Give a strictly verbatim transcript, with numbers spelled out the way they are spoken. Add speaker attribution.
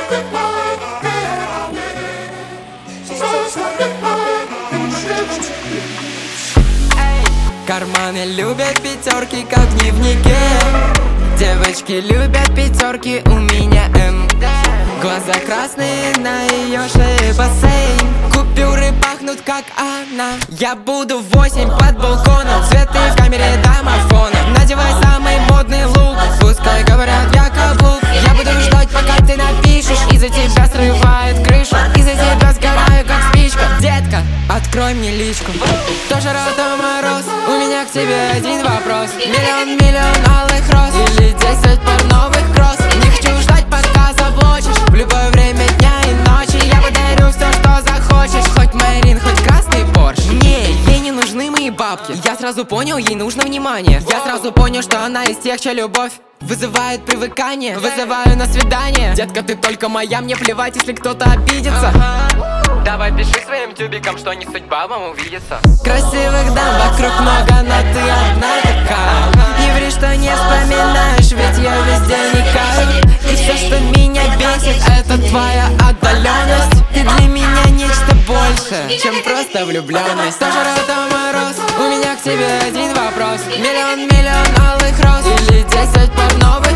Speaker 1: Карманы любят пятерки, как в дневнике. Девочки любят пятерки, у меня М. Глаза красные, на ее шее бассейн. Купюры пахнут, как она. Я буду в восемь под балконом. Цветы в камере домофона. Надевай самый модный лук. Пускай говорят, я каблук. Я буду ждать, пока ты напишешь. Из-за тебя срывает крышу. Из-за тебя сгораю, как спичка. Детка, открой мне личку. Тоже Рота Мороз. У меня к тебе один вопрос. Миллион, миллион алых роз. Или десять пар новых кросс. Не хочу ждать, пока заблочишь. В любое время дня и ночи я подарю все, что захочешь. Хоть Марин, хоть красный Порш. Не, ей не нужны мои бабки. Я сразу понял, ей нужно внимание. Я сразу понял, что она из тех, чья любовь вызывает привыкание. Вызываю на свидание. Детка, ты только моя, мне плевать, если кто-то обидится. Давай пиши своим тюбикам, что не судьба вам увидеться. Красивых дам вокруг много, но ты одна такая. Не ври, что не вспоминаешь, ведь я везде никаю. И все, что меня бесит, это твоя отдаленность. Ты для меня нечто больше, чем просто влюбленность. Тоже Рота Мороз. У меня к тебе один вопрос. Миллион, миллион алых роз. Или десять пар новых